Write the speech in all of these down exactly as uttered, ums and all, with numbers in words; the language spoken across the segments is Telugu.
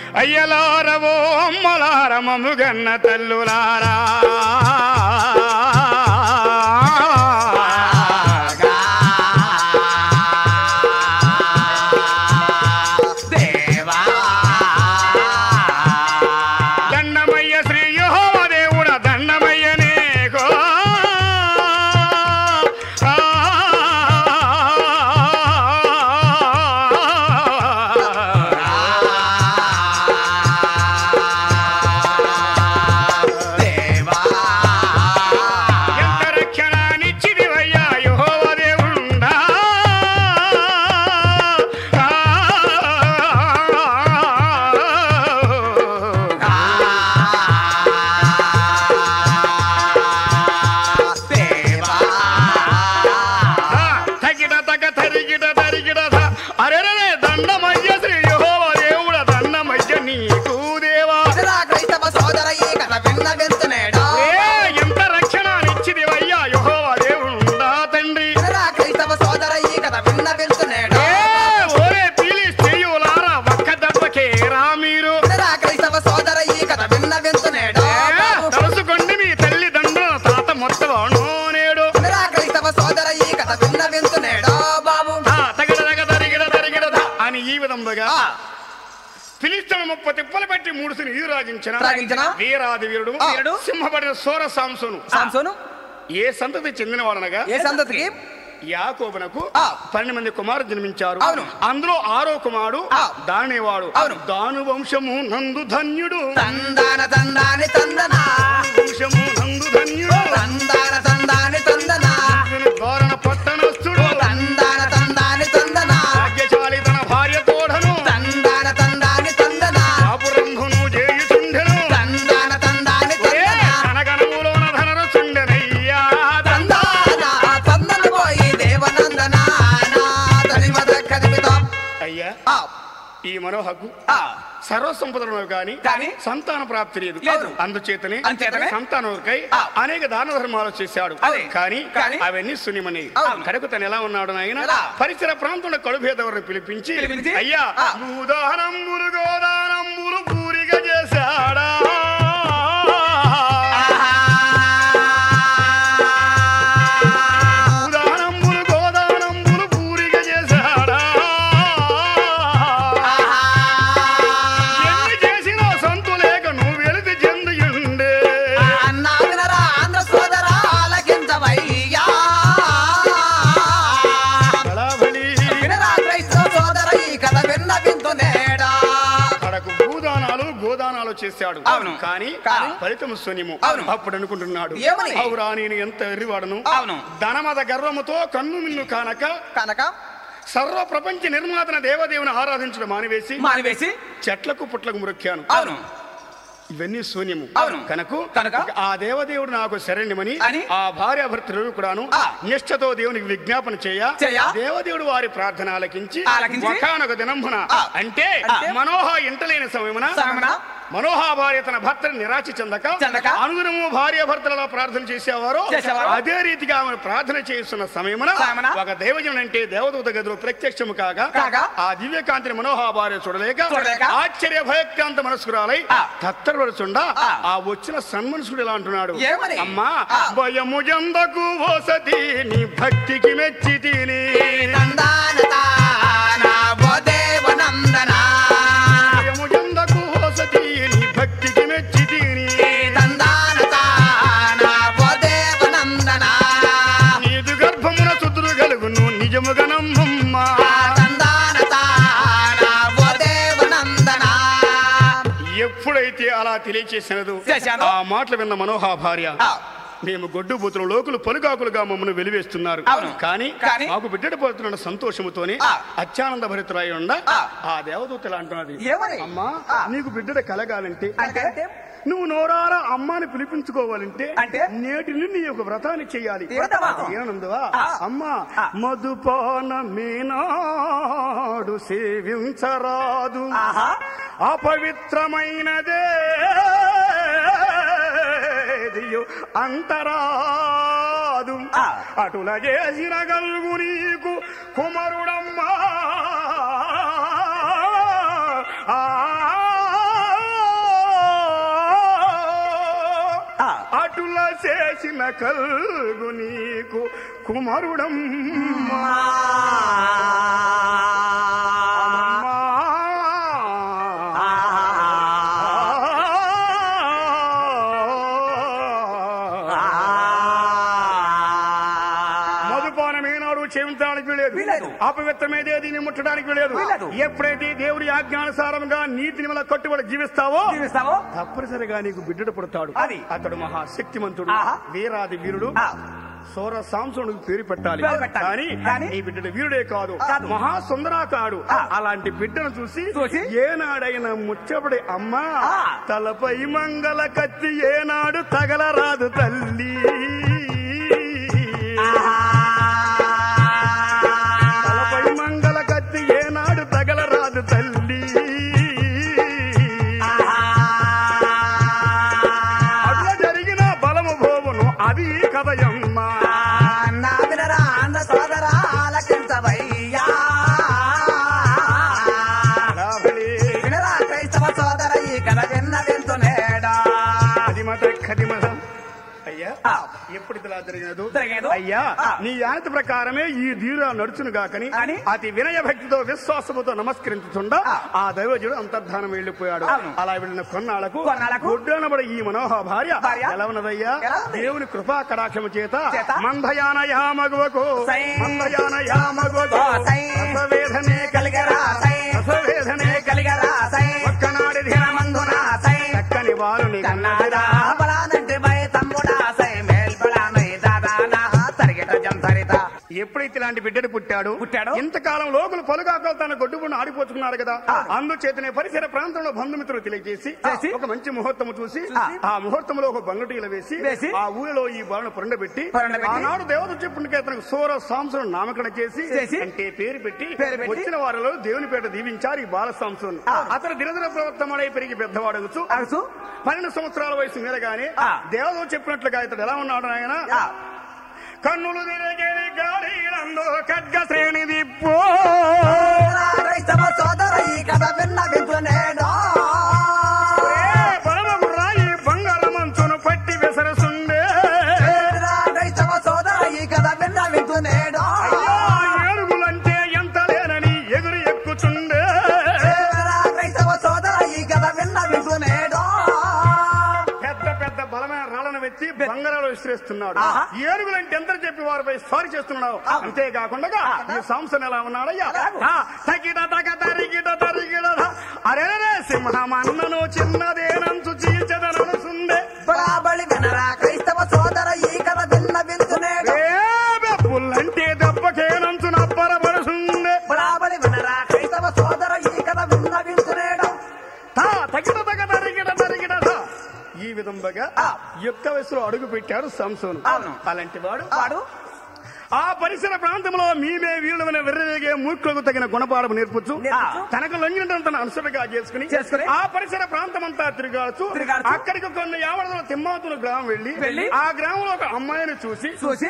అయ్యలారవో అమ్మలార మముగన్న తల్లులారా వీరాది వీరుడు సింహపడిన సోర సాంసోను సాంసోను ఏ సంతతి చెందినవాడనగా ఏ సంతతికి యాకోబునకు పన్నెండు మంది కుమారులు జన్మించారు. అందులో ఆరో కుమారుడు దానేవాడు. దాను వంశము నందు ధన్యుడు తందాన తందాని తందనా వంశము నందు ధన్యుడు తందాన తందాని తందనా ద్వారణ పట్టణస్థుడు తందాన తందాని తందనా భాగ్యశాలి తన భార్య తోడను తందాన తందాని తందనా ఆపురంభును చేయుచుండెను తందాన తందాని తందనా ధనగణములోన ధనరచుండెనయ్యా తందాన తందన పోయి దేవనందనా తని మద కదిపితం అయ్యా ఈ మనోహకు సర్వ సంపదలను గాని కానీ సంతాన ప్రాప్తి లేదు. అందుచేతనే అంచేతనే సంతానకై అనేక దాన ధర్మాలు చేశాడు. కానీ అవన్నీ శూన్యమని కడకు తను ఎలా ఉన్నాడు నాయన పరిసర ప్రాంతంలో కడుభేదవరిని పిలిపించి అయ్యా భూదానంబులు గోదానంబులు పూరిగా చేశాడా చేశాడు. కానీ ఫలితం శూన్యము. అప్పుడు అనుకుంటున్నాడు అవురా నేను ఎంత ఎర్రివాడను ధనమద గర్వముతో కన్ను మిన్ను కానక కనుక సర్వ ప్రపంచ నిర్మాతన దేవదేవుని ఆరాధించడం మానివేసి మానివేసి చెట్లకు పుట్లకు మురొక్కాను. అవును ఇవన్నీ శూన్యము. కనుక కనుక ఆ దేవదేవుడు నాకు శరణ్యమని ఆ భార్య భర్తలు కూడాను నిష్ఠతో దేవునికి విజ్ఞాపన చేయ దేవదేవుడు వారి ప్రార్థన ఆలకించి ఒకానొక దినంబున అంటే మనోహ ఇంటలేని సమయమున మనోహా భార్య తన భర్తను నిరాశ చెందక అనుగుణము భార్య భర్తలలో ప్రార్థన చేసేవారు అదే రీతిగా ఆమె ప్రార్థన చేస్తున్న సమయమున ఒక దైవజనుడు అంటే దేవదూత గదిలో ప్రత్యక్షము కాగా ఆ దివ్యకాంతిని మనోహా భార్య చూడలేక ఆశ్చర్య భయక్రాంత మనస్కురాలై తత్తరపడుచుండా ఆ వచ్చిన సన్మనుషుడు ఎలా అంటున్నాడు అమ్మా భయము జందకు వసతి నీ భక్తికి మెచ్చి తిని భక్తికి మెచ్చి తిని నీదు గర్భమున సుతులు గలుగును నిజముగా నమ్మమ్మా ఎప్పుడైతే అలా తెలియచేసినదు ఆ మాటలు విన్న మనోహా భార్య మేము గొడ్డు బూతులు లోకులు పలుగాకులుగా మమ్మల్ని వెలివేస్తున్నారు కానీ మాకు బిడ్డడు పోతున్న సంతోషముతోనే అత్యానంద భరితురాయి ఉండ ఆ దేవదూతలు అంటున్నది అమ్మా నీకు బిడ్డడు కలగాలంటే నువ్వు నోరారా అమ్మాని పిలిపించుకోవాలంటే నేటి నుండి ఒక వ్రతాన్ని చెయ్యాలి. ఏనందువా అమ్మా మధుపాన మీనాడు సేవించరాదు అపవిత్రమైనదే అంతరాదు అటుల చేసిన గల్గు నీకు కుమరుడమ్మా ఆ చేసిన కల్గు నీకు కుమారుడమ్మా చేయించడానికి లేదు, అపవిత్రమేదే దీన్ని ముట్టడానికి లేదు. ఎప్పుడైతే దేవుడి ఆజ్ఞానుసారంగా నీతిని వల్ల కట్టుబడి జీవిస్తావో తప్పనిసరిగా నీకు బిడ్డడు పుడతాడు. అతడు మహాశక్తిమంతుడు, వీరాది వీరుడు, సౌర సాంసనుడికి పేరు పెట్టాలి. కానీ ఈ బిడ్డడు వీరుడే కాదు, మహాసుందరాకాడు. అలాంటి బిడ్డను చూసి ఏనాడైనా ముచ్చబడి అమ్మా తలపై మంగళ కత్తి ఏనాడు తగలరాదు తల్లి, తల్లి అట్లా జరిగిన బలము భోవును అది కథయమ్మా. నా వినరా అన్న సోదరా ఆలకించవయ్యా, వినరా క్రైస్తవ సోదర ఈ కథ విన్న వింటునేడా. అది మత కదిమతం అయ్యా ఎప్పుడు ఇలా జరిగినదు అయ్యా నీ యానతి ప్రకారమే ఈ ధీర నడుచును గాకని అతి వినయ భక్తితో విశ్వాసముతో నమస్కరించుచుండా ఆ దైవజుడు అంతర్ధానం వెళ్లిపోయాడు. అలా వెళ్ళిన కొన్నాళ్లకు గుడ్డనబడి ఈ మనోహ భార్య ఎలా ఉన్నదయ్యా దేవుని కృపా కటాక్షము చేత మందయానయా మగువకు మందయానయా మగువకు రసవేదనే కలిగరా రసవేదనే కలిగరా ఒక్కనాడి దినమందున చక్కని వారుని కన్నాడా బలానంటే భయ తమ్ముడా ఎప్పుడైతే ఇలాంటి బిడ్డడు పుట్టాడు పుట్టాడు ఇంతకాలం లోకులు పలుగాకలు తన గొడ్డుబుడిని ఆడిపోతున్నారు కదా, అందుచేతనే పరిసర ప్రాంతంలో బంధుమిత్రులు తెలియజేసి ఒక మంచి ముహూర్తం చూసి ఆ ముహూర్తంలో ఒక బంగటీలు వేసి ఆ ఊరిలో ఈ బాలను పొరండబెట్టి ఆనాడు దేవత చెప్పుడికి అతనికి సూర సాంసను నామకరణ చేసి అంటే పేరు పెట్టి వచ్చిన వారిలో దేవుని పేట దీవించారు ఈ బాల సాంసన్. అతను దినదిన ప్రవర్తమడై పెరిగి పెద్దవాడవచ్చు పన్నెండు సంవత్సరాల వయసు మీదగానే దేవత చెప్పినట్లుగా ఇతడు ఎలా ఉన్నాడు ఆయన కన్నులు తిరిగేది గాలిలందు ఖడ్గ శ్రేణి దిప్పు సోదర ఈ కథ విన్న వింటునేడా. పరమకు రాయి బంగారు మంచును పట్టి విసరసుండే సోదర ఈ కథ విన్న వింటునేడా. ఏనుగులంటే ఎంత లేనని ఎగురు ఎక్కుచుండే సోదర ఈ కథ విన్న వింటునేడా. పెద్ద పెద్ద బలమైన రాళ్లను వెచ్చి బంగారాలు విసిరేస్తున్నాడు. ఏనుగులంటే ఎంత చెప్పి వారిపై స్వారీ చేస్తున్నాడు. అంతేకాకుండా ఈ సంస్థను ఎలా ఉన్నాడయ్యా తగిడ తగ తరిగిడ తరిగిడ అరే సింహమన్నను చిన్నదేనంచు చీల్చదనసుండే బలి వినరా క్రైస్తవ సోదర ఈ కథ విన్న వింటునేడా. పుల్లంటే దెబ్బకేనంచు నప్పరపరుసుండే బలి వినరా క్రైస్తవ సోదర ఈ కథ విన్న వింటునేడా. తగిడ తగ తరిగిడ తరిగిడ ఈ విధంగా యుక్త వయసులో అడుగు పెట్టాడు సంసోను. అలాంటి వాడు వాడు ఆ పరిసర ప్రాంతంలో మీమే వీరులమైన వెర్రవేగే మూర్ఖులకు తగిన గుణపాఠం నేర్పుచ్చు, తనకు లొంగిన తన అనుసరిగా చేసుకుని ఆ పరిసర ప్రాంతం అంతా తిరగాల్చు. అక్కడికి కొన్ని యావడలో తిమ్మాతుల గ్రామం వెళ్లి ఆ గ్రామంలో ఒక అమ్మాయిని చూసి చూసి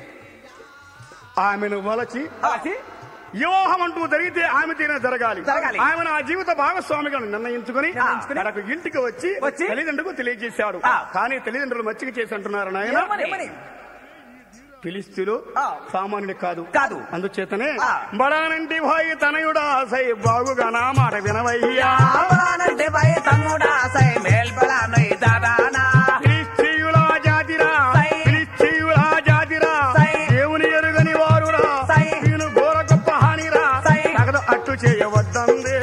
ఆమెను వలచి వివాహం అంటూ జరిగితే ఆమె తీరే జరగాలి. ఆమె నా జీవిత భాగస్వామిగా నిర్ణయించుకుని తనకు ఇంటికి వచ్చి తల్లిదండ్రులకు తెలియజేశాడు. కానీ తల్లిదండ్రులు మచ్చిక చేసి అంటున్నారు నాయన ఫిలిస్తీన్లు సామాన్యుడు కాదు కాదు అందుచేతనే బడానంటి భాయి తనయుడా సై బాగుగా నా మాట వినవయ్యా ఫిలిస్తీయుల జాతిరా ఫిలిస్తీయుల జాతిరా దేవుని ఎరుగని వారురా నేను ఘోర గొప్ప హానిరా తగదు అట్టు చేయవద్దందే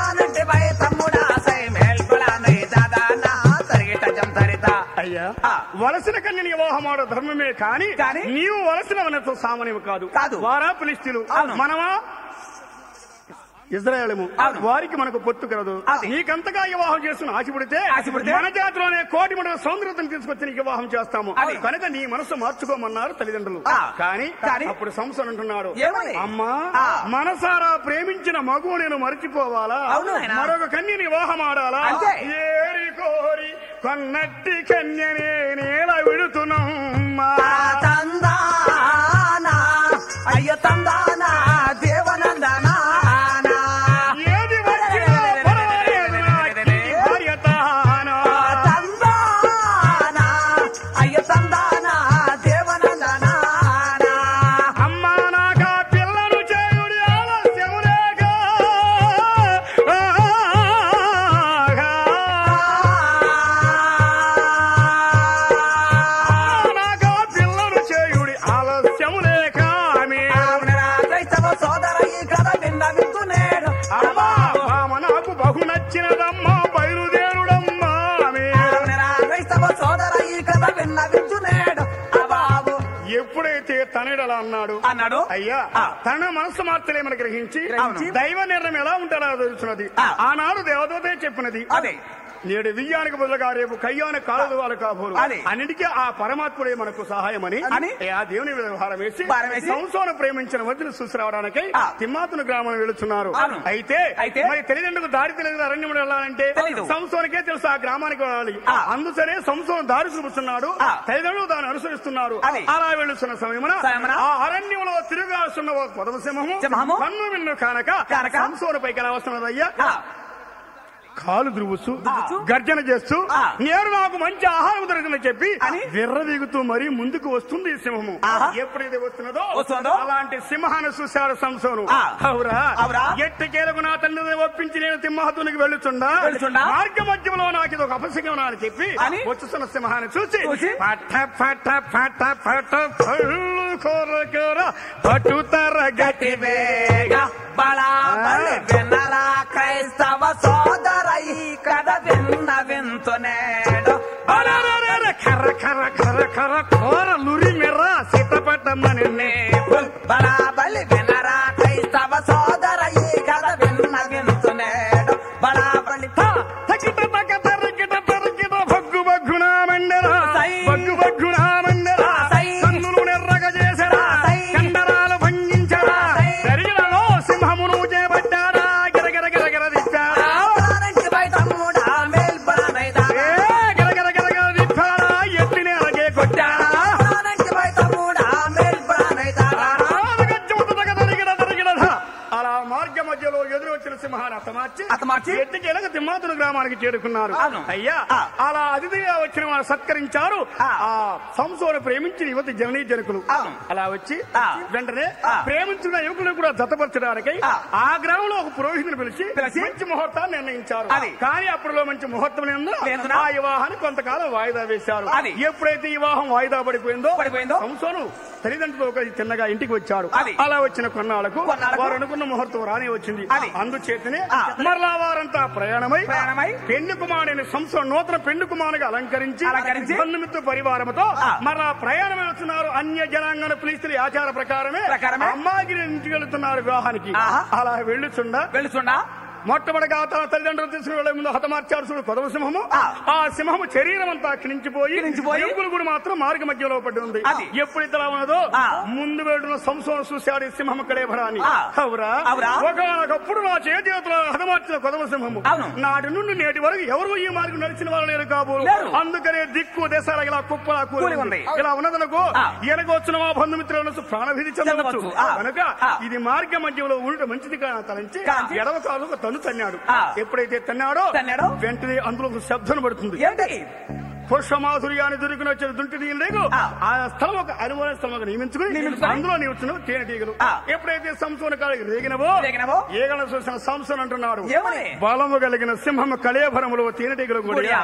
అయ్యా వలసిన కన్యని వివాహమాడ ధర్మమే కాని నీవు వలసిన వనతో సామాన్యం కాదు. వారా ఫిలిస్తీన్లు మనమా ఇజ్రాయేలము వారికి మనకు పొత్తు కలదు. నీకంతగా వివాహం చేస్తున్న ఆశపడితే మన జాతిలోనే కోటి మంది సౌందర్యతను తీసుకొచ్చి నీకు వివాహం చేస్తాము కనుక నీ మనసు మార్చుకోమన్నారు తల్లిదండ్రులు. కానీ అప్పుడు సంసోను అంటున్నాడు అమ్మా మనసారా ప్రేమించిన మగువు నేను మరిచిపోవాలా మరొక కన్యని వివాహం ఆడాలా ఏరి కోరి కొన్నట్టి కన్యనే నేల విడుతున్నమ్మా అయ్యో తందానా దేవనందనా అయ్యో తందా వచ్చినదమ్మా బయలుదేరుడమ్మా క్రైస్తవ సోదర ఈ కథ విన్న వింటున్నాడు బాబు. ఎప్పుడైతే తనడలా అన్నాడు అన్నాడు అయ్యా తన మనసు మార్చలేమని గ్రహించి దైవ నిర్ణయం ఎలా ఉంటాడో తెలుసున్నది. ఆనాడు దేవదూతే చెప్పినది అదే నేడు వియ్యానికి బదులుగా రేపు కయ్యానికి కాలదు వాళ్ళు కాబోలు అన్నిటికీ ఆ పరమాత్ముడే మనకు సహాయమని ఆ దేవుని వ్యవహారం వేసి సంసోను ప్రేమించిన వదిలి చూసి రావడానికి తిమ్మాతును గ్రామం వెళుతున్నారు. అయితే మరి తల్లిదండ్రులకు దారి తెలియదు అరణ్యం వెళ్ళాలంటే సంసోనికే తెలుసు ఆ గ్రామానికి వెళ్ళాలి. అందుకనే సంసోను దారి చూపుతున్నాడు, తల్లిదండ్రులు దాన్ని అనుసరిస్తున్నారు. అలా వెళుతున్న సమయమున ఆ అరణ్యంలో తిరుగాల్సిన పొదవ సింహము కన్ను విన్ను కానక సంసోను పైకి ఎలా వస్తున్నది అయ్యా కాలు దురువుస్తూ గర్జన చేస్తూ నేను నాకు మంచి ఆహారం దొరికిందని చెప్పి విర్ర దిగుతూ మరీ ముందుకు వస్తుంది ఈ సింహము. ఎప్పుడైతే వస్తున్నదో అలాంటి సింహాన్ని చూశాడు సంసోను. అవురా ఎట్టకేలకు నా తండ్రిని ఒప్పించి నేను సింహాతునికి వెళ్తుండా మార్గ మధ్యంలో నాకు ఇది ఒక అపశకం అని చెప్పి వచ్చుతున్న సింహాన్ని చూసి పట్ట పట్ట పట్ట పట్ట పళ్ళు కోరకర పట్టుతర గట్టి క్రైస్తవ సోదర ఈ కథ విన్న వింటున్నాడు కర్ర కర్ర కర్ర కర్ర కోర లురి మెర్ర సిద్ధపట్టమని బలాబలి వినరా క్రైస్తవ సోదర ఈ కథ విన్న వింటున్నాడు బలాబలి తగిట తగ తరగిట తరగిట భగ్గు భగ్గునా మండరా భగ్గు భగ్గునా మండరా కన్నులు నెర్రగ చేసరా కండరాలు భంగించరా శరీరంలో సింహమును చేపట్టారా గిరగిర గిరగిర దిచ్చారా ఎట్టినే అలాగే కొట్టారా అలా మార్గ మధ్యలో ఎదురు వచ్చిన సింహాన్ని అతమార్చి ఎట్టికేలకు తిమ్మాతును గ్రామానికి చేరుకున్నారు. అయ్యా అలా అతిథిగా వచ్చిన వారు సత్కరించారు. ఆ సంసోను ప్రేమించిన యువతి జననీ జనకులు అలా వచ్చి వెంటనే ప్రేమించిన యువకులు కూడా జతపరచడానికి ఆ గ్రామంలో ఒక పురోహితుని పిలిచి మంచి ముహూర్తాన్ని నిర్ణయించారు. కానీ అప్పుడులో మంచి ముహూర్తం ఆ వివాహాన్ని కొంతకాలం వాయిదా వేశారు. ఎప్పుడైతే వివాహం వాయిదా పడిపోయిందో పడిపోయిందో సంసోను తల్లిదండ్రులతో కలిసి చిన్నగా ఇంటికి వచ్చాడు. అలా వచ్చిన కొన్నాళ్లకు వారు అనుకున్న ముహూర్తం రానే వచ్చింది. అందుచేతనే మరలా వారంతా ప్రయాణమై పెండు కుమారుని సంసోను నూతన పెండు కుమారుగా అలంకరించి బంధుమిత్ర పరివారంతో మరలా ప్రయాణం వెళ్తున్నారు. అన్య జనాంగన పిలిస్తే ఆచార ప్రకారమే అమ్మాయికి ఇంటికి వెళుతున్నారు వివాహానికి. అలా వెళ్ళుచుండా వెళ్ళుచుండా మొట్టమొదటిగా తన తల్లిదండ్రులు తీసుకుని వెళ్లే ముందు హతమార్చారు చూడు కొదవ సింహము. ఆ సింహము శరీరం అంతా క్షీణించిపోయి ఎముకలు కూడా మాత్రం మార్గ మధ్యలో పడి ఉంది. ఎప్పుడైతే అలా ఉన్నదో ముందు వెళ్తున్న సంసోను చూశాడు సింహము కళేభరాన్ని. అవురా ఒకప్పుడు నా చేతిలో హతమార్చిన కొదవ సింహము నాటి నుండి నేటి వరకు ఎవరు ఈ మార్గం నడిచిన వాళ్ళు లేరు కాబోలు. అందుకనే దిక్కు దేశాల ఇలా కుప్పలా కూలి ఉంది. ఇలా ఉన్నదనుకో ఎనక వచ్చిన మా బంధుమిత్రులను ప్రాణభీతి చెందవచ్చు కనుక ఇది మార్గ మధ్యలో ఉండటం మంచిది కాదు తలంచి ఎడవ కాదు తను తన్నాడు. ఎప్పుడైతే తన్నాడో వెంటనే అందులో ఒక శబ్దం పడుతుంది. పుష్పమాధుర్యాన్ని దొరికిన వచ్చిన దుంటి తీయలేదు ఆ స్థలం ఒక అనుమాన స్థలం నియమించుకుని అందులో నివచ్చిన తేనెటీగలు. ఎప్పుడైతే సంసోను కాడికి రేగినవో ఏగల చూసిన సంసోను అంటున్నాడు బలము కలిగిన సింహము కళేభరములో తేనెటీగలు కూడా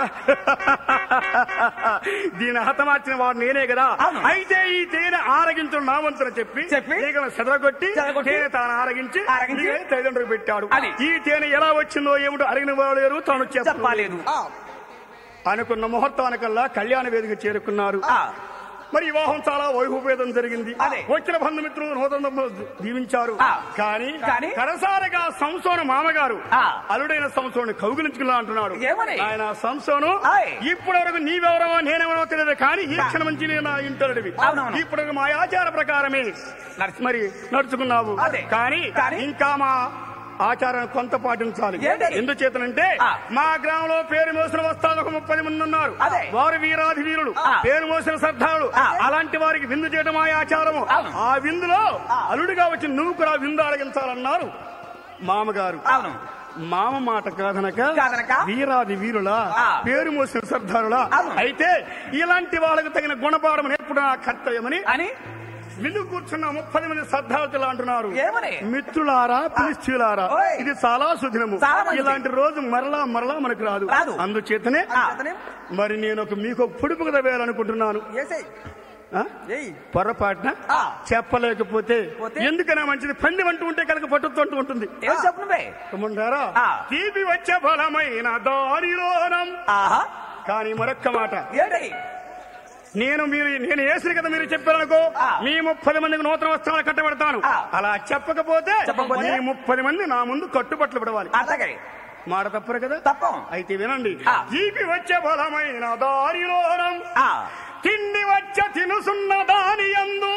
దీని హతమార్చిన వాడు నేనే కదా. అయితే ఈ తేనె ఆరగించడం నా వంతున చెప్పి ఈగలను సెదరగొట్టి తేనె తాను ఆరగించి తల్లిదండ్రులకు పెట్టాడు. ఈ తేనె ఎలా వచ్చిందో ఏమిటో అరిగిన వాడు లేరు తాను చెప్పలేదు. అనుకున్న ముహూర్తానికల్లా కళ్యాణ వేదిక చేరుకున్నారు. మరి వివాహం చాలా వైభవేదం జరిగింది. వచ్చిన బంధుమిత్రులు నూతన దీవించారు. కానీ కడసారిగా సంసోను మామగారు అల్లుడైన సంసోను కౌగిలించుకున్నా అంటున్నాడు. ఆయన సంసోను ఇప్పటి వరకు నీవెవరో నేనెవరో తెలియదు కానీ ఈ క్షణం నుంచి నేను ఇంటడివి ఇప్పుడు మా ఆచార ప్రకారమే మరి నడుచుకున్నావు. కానీ ఇంకా మా ఆచారాన్ని కొంత పాటించాలి. ఎందుచేతనంటే మా గ్రామంలో పేరు మోసిన వస్తాలు ఒక ముప్పై మంది ఉన్నారు. వారు వీరాధి వీరులు పేరు మోసిన శ్రద్ధాలు. అలాంటి వారికి విందు చేయడం మా ఆచారము. ఆ విందులో అల్లుడిగా వచ్చి నువ్వు కూడా విందు అడిగించాలన్నారు మామగారు. మామ మాట కాదనక వీరాది వీరులా పేరు మోసిన శ్రద్ధాలులా అయితే ఇలాంటి వాళ్ళకు తగిన గుణపాఠం నేర్పడం నా కర్తవ్యమని విందు కూర్చున్న ముప్పై మంది శ్రద్ధావతులు అంటున్నారు మిత్రులారా ఫిలిష్తీయులారా ఇది చాలా సుదినము. ఇలాంటి రోజు మరలా మరలా మనకు రాదు. అందుచేతనే మరి నేను ఒక మీకు పొడుపు కథ వేయాలనుకుంటున్నాను. ఆ? పొరపాటున చెప్పలేకపోతే ఎందుకైనా మంచిది. పంది అంటూ ఉంటే కనుక పట్టుతుంటూ ఉంటుంది. చెప్పనురా తీపి వచ్చే ఫలమైన దారిలోనం. కానీ మరొక్క మాట, నేను మీరు నేను వేసిన కదా మీరు చెప్పారనుకో, మీ ముప్పది మందికి నూతన వస్త్రాలు కట్టబెడతాను. అలా చెప్పకపోతే మీ ముప్పది మంది నా ముందు కట్టుబట్లు పడవాలి. మాట తప్పరు కదా? తప్పం. అయితే వినండి. తీపి వచ్చే ఫలమైన దారిలోనం, తిండి వచ్చే తినుసున్న దాని యందు,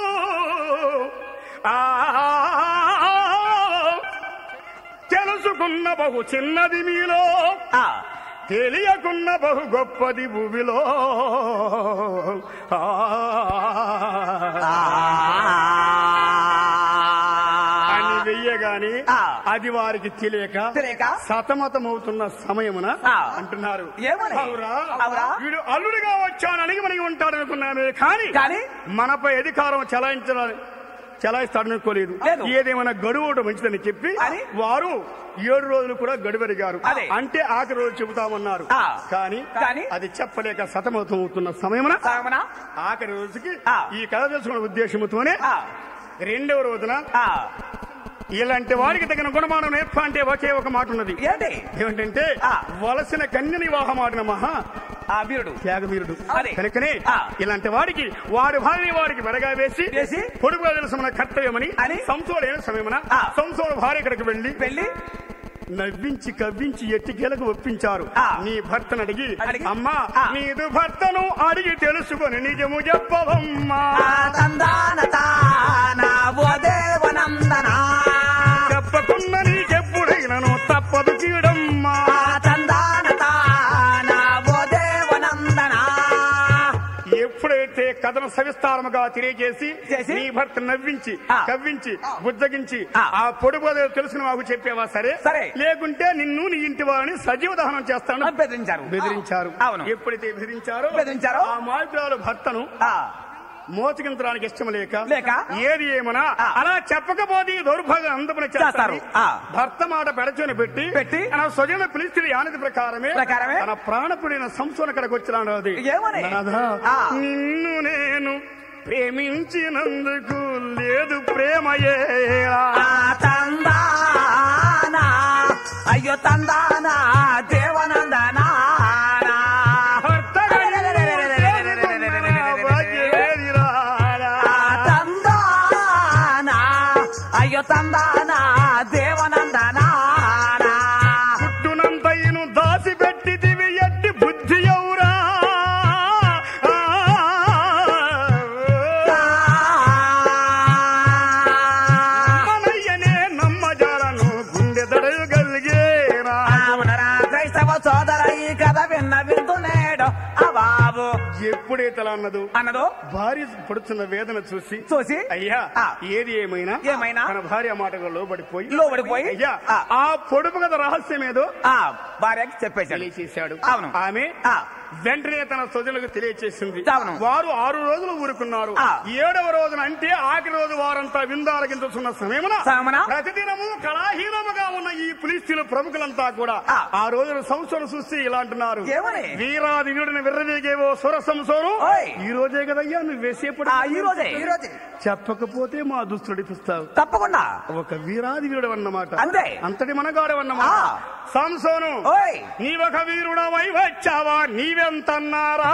తెలుసుకున్న బహు చిన్నది మీలో, తెలియకున్న బహు గొప్పది భూమిలో. అని వెయ్యగాని అది వారికి తెలియక సతమతమవుతున్న సమయమున అంటున్నారు, వీడు అల్లుడిగా వచ్చానని మనకి ఉంటాడనుకున్నామే, కానీ మనపై అధికారం చలాయించడానికి చలాయిస్తాడనుకోలేదు. ఏదేమైనా గడువు మంచిదని చెప్పి వారు ఏడు రోజులు కూడా గడువెరిగారు. అంటే ఆఖరి రోజు చెబుతామన్నారు. కానీ అది చెప్పలేక సతమతమవుతున్న సమయమున ఆఖరి రోజుకి ఈ కథ తెలుసుకున్న ఉద్దేశంతోనే రెండవ రోజున ఇలాంటి వారికి తగిన గుణమానం నేర్ప అంటే ఒకే ఒక మాట ఉన్నది. ఏమిటంటే వలసిన కన్యని వివాహమాడిన మహా వీరుడు త్యాగవీరుడు. కనుకనే ఇలాంటి వాడికి వాడి భార్య వాడికి వెరగా వేసి పొడుగుగా తెలుసుకున్న కర్తవ్యమని సంసోడైన సమయమున సంసోడు భార్య ఇక్కడికి వెళ్లి వెళ్లి నవ్వించి కవ్వించి ఎట్టికేలకు ఒప్పించారు. నీ భర్తను అడిగి, అమ్మా నీదు భర్తను అడిగి తెలుసుకొని నిజము చెప్పవమ్మా, చెప్పకుండా నీకెప్పుడైనను తప్పదు చీడమ్మా. ఎప్పుడైతే కథను సవిస్తారముగా తెలియజేసి నీ భర్త నవ్వించి కవ్వించి బుజ్జగించి ఆ పొడుగు తెలుసుకుని మాకు చెప్పేవా సరే, లేకుంటే నిన్ను నీ ఇంటి వారిని సజీవ దహనం చేస్తాను బెదిరించారు బెదిరించారు ఎప్పుడైతే బెదిరించారో బెదిరించారో ఆ మార్గాలు భర్తను మోచగించడానికి ఇష్టం లేక లేక ఏది ఏమన్నా అలా చెప్పకపోతే దౌర్భాగ్యం అందమున చేస్తారు. భర్త మాట పెడచని పెట్టి పెట్టి తన స్వజన పిలిచిన యానది ప్రకారమే తన ప్రాణపుడిన సంసోన కడకు వచ్చినాడు. నిన్ను నేను ప్రేమించినందుకు లేదు ప్రేమయే తందానా, అయ్యో తందానా దేవనందనా, అయ్యో తందానా దేవనందనా, పుట్టునంతయును దాసి పెట్టి దివి ఎట్టి బుద్ధి ఎవరా, మనయ్యనే నమ్మజాలను గుండె దడయగలిగేరా. క్రైస్తవ సోదర ఈ కథ విన్న వింటున్నాడు బాబు. ఎప్పుడైతే అన్నదో అన్నదో భార్య పడుతున్న వేదన చూసి చూసి అయ్యా ఏది ఏమైనా ఏమైనా తన భార్య మాటగా లోబడిపోయి లోబడిపోయి అయ్యా ఆ పొడుపు కథ రహస్యం ఏదో ఆ భార్యకి చెప్పేసి తెలియచేశాడు. అవును. ఆమె వెంటనే తన స్వజనులకు తెలియచేసింది. వారు ఆరు రోజులు ఊరుకున్నారు. ఏడవ రోజున అంటే ఆఖరి రోజు వారంతా విందాలకించున్న సమయమున ప్రతిదినము కళాహీనముగా ఉన్న ఈ పులిస్తీన్ల ప్రముఖులంతా కూడా ఆ రోజున సంసోను చూసి ఇలా అంటున్నారు, వీరాది వీడిని విర్రవీగేవో సుర సంసోను, ఈ రోజే కదయ్యా నువ్వు వేసేప్పుడు చెప్పకపోతే మా దుస్తుడిపిస్తావు తప్పకుండా. ఒక వీరాది వీరుడు అన్నమాట, అంతే అంతటి మనగాడవన్నమాట. సంసోను నీవొక వీరుడవై వచ్చావా, నీవెంతన్నారా